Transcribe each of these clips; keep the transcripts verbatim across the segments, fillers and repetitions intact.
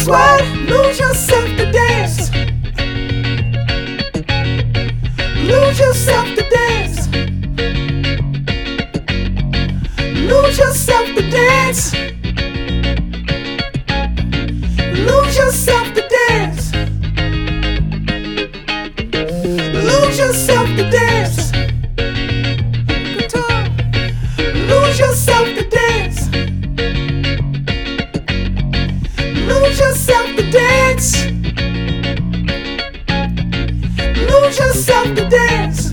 sweat, lose yourself to dance. Lose yourself to dance. Lose yourself to dance. Lose yourself to dance. Lose yourself to dance. Guitar. Lose yourself to dance. Lose yourself to dance. Lose yourself to dance.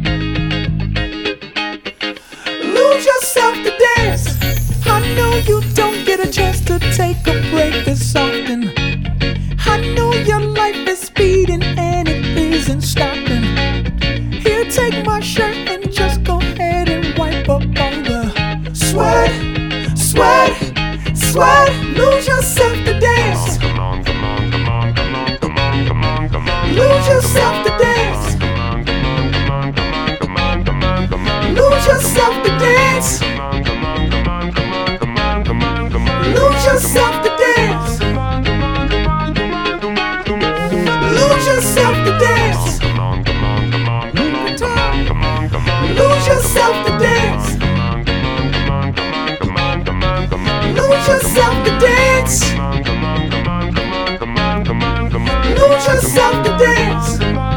Lose yourself to dance. I know you don't get a chance to take a break this often. I know your life is speeding and it isn't stopping. Here, take my shirt and just go ahead and wipe up all the sweat, sweat, sweat. Lose yourself to dance. Lose yourself to dance. Lose yourself to dance. Lose yourself to dance. Lose yourself to dance. Lose yourself to dance. Lose yourself to dance. Lose yourself to dance.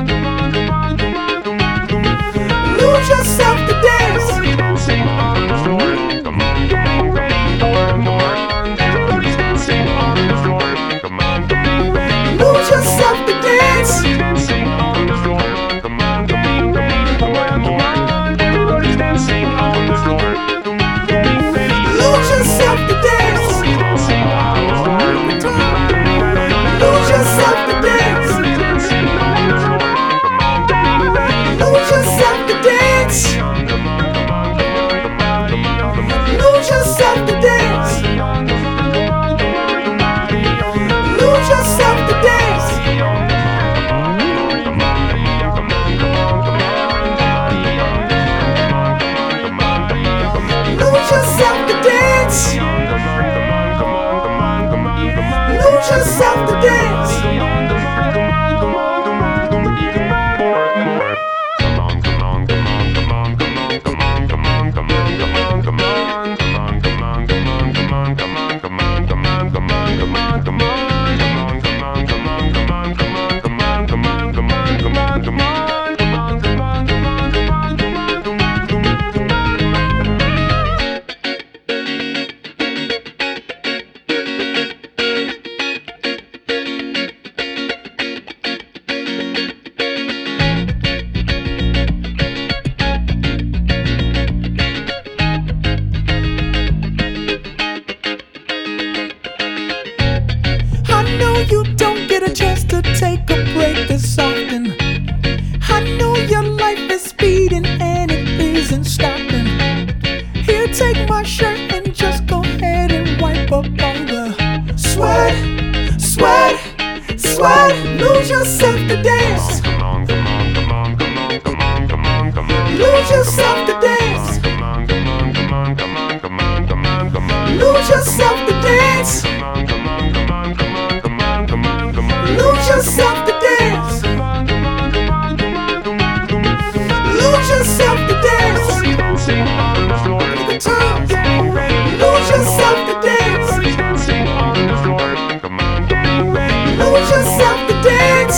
Lose yourself to dance. Lose yourself to dance. Lose yourself to dance. Lose yourself to dance. Lose yourself to dance. Lose yourself to dance. Lose yourself to dance. Lose yourself to dance. Lose yourself to dance. You don't get a chance to take a break this often. I know your life is speeding and it isn't stopping. Here, take my shirt and just go ahead and wipe up all the sweat, sweat, sweat. Lose yourself to dance. Lose yourself to dance. Lose yourself to dance. Lose yourself to dance. Lose yourself to dance. Guitar. Lose yourself to dance. Lose yourself to dance.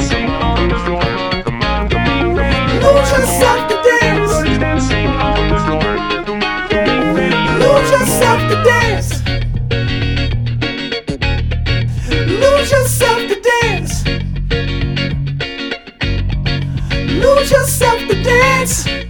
Lose yourself to dance. Lose yourself to dance. Lose yourself to dance. Lose yourself to dance.